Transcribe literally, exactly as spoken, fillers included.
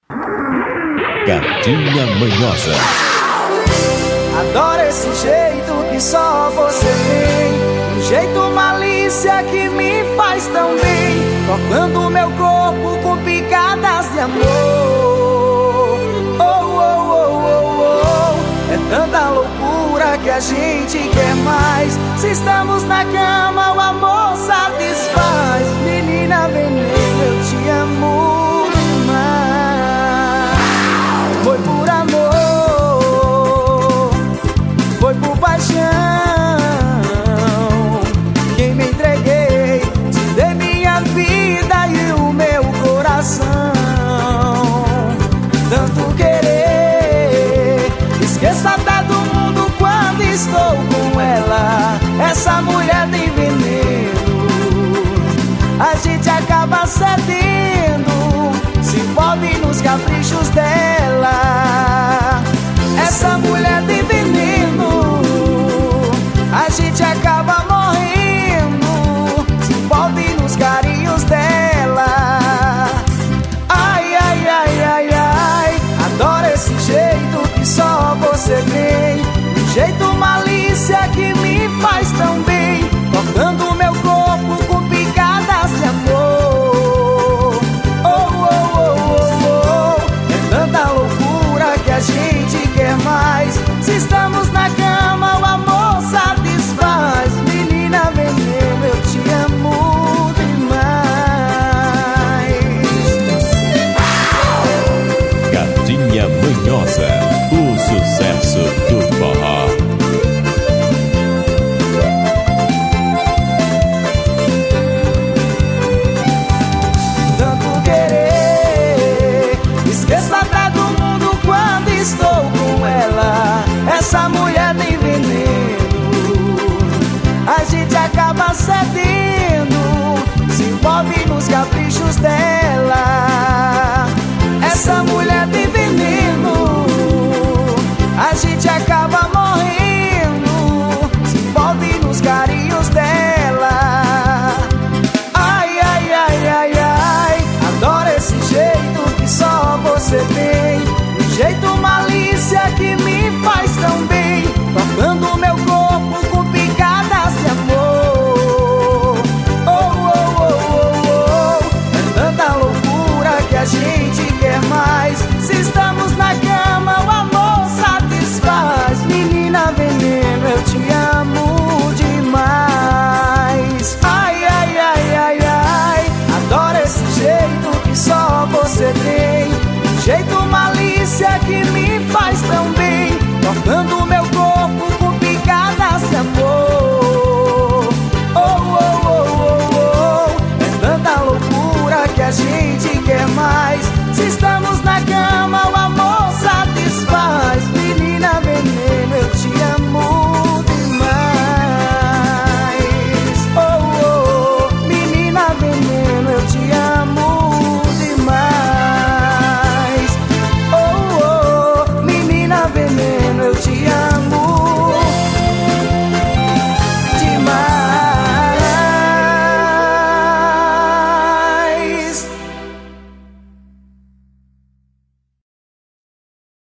Gatinha Manhosa. Adoro esse jeito que só você tem, um jeito malícia que me faz tão bem, tocando meu corpo com picadas de amor. Oh, oh, oh, oh, oh. É tanta loucura que a gente quer mais. Se estamos na cama, o amor satisfaz. Menina veneno, eu te amo demais. Foi por amor, foi por paixão, quem me entreguei, te dei minha vida e o meu coração. Tanto querer, esqueça até do mundo quando estou com ela. Essa mulher tem veneno, a gente acaba cedendo, se envolve nos caprichos dela. Essa mulher tem veneno, a gente acaba morrendo, se envolve nos carinhos dela. Ai, ai, ai, ai, ai, adoro esse jeito que só você tem, um jeito malícia que me faz tão bem, tocando meu corpo com picadas de amor. Oh, oh, oh, oh, oh. É tanta loucura que a gente quer mais. Se estamos na cama, o amor satisfaz. Menina veneno, eu te amo demais. Gatinha Manhosa, o sucesso do forró. Tanto querer, esqueça até do mundo quando estou com ela. Essa mulher tem veneno, a gente acaba cedendo, se envolve nos caprichos dela. Essa mulher tem veneno, a gente acaba morrendo, se envolve nos carinhos dela. Ai, ai, ai, ai, ai, adoro esse jeito que só você tem, um jeito malícia que me faz tão bem, tocando meu corpo com picadas de amor. Oh, oh, oh, oh, oh. É tanta loucura que a gente quer mais. Se estamos na cama, o amor satisfaz. Menina veneno, eu te amo demais. Ai, ai, ai, ai, ai, adoro esse jeito que só você tem, um jeito malícia que me faz tão bem, tocando meu